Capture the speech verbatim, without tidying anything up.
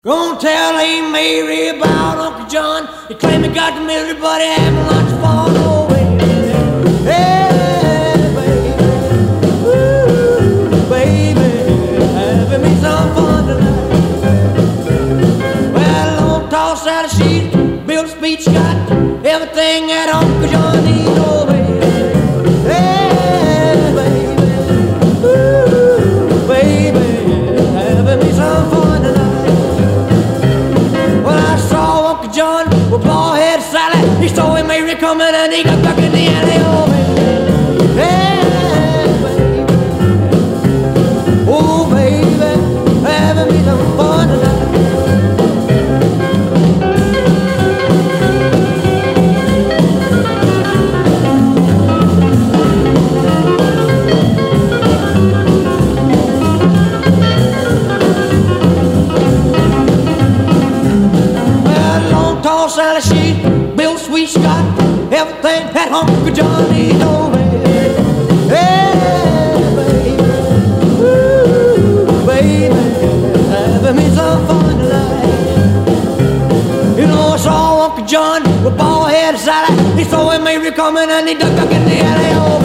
Gonna tell Aunt Mary about Uncle John. He claimed he got the misery, but he having lots of fun. Oh, baby, hey, baby, ooh, baby, having me some fun tonight. Well, on tall Sally, she's built a speech, got everything that Uncle John needs. Oh, baby, hey, baby, ooh, baby, having me some fun tonight. John with bald-head Sally, he saw him Mary coming and he got back in the alley. Oh, baby, hey, baby, oh, baby, having me some fun tonight. Sally, she built sweet, she got everything that Uncle John needs. Oh, baby, hey, baby, ooh, baby, having me some fun tonight. You know, I saw Uncle John with bald-head Sally, he saw him Mary coming and he ducked back in the alley. Oh,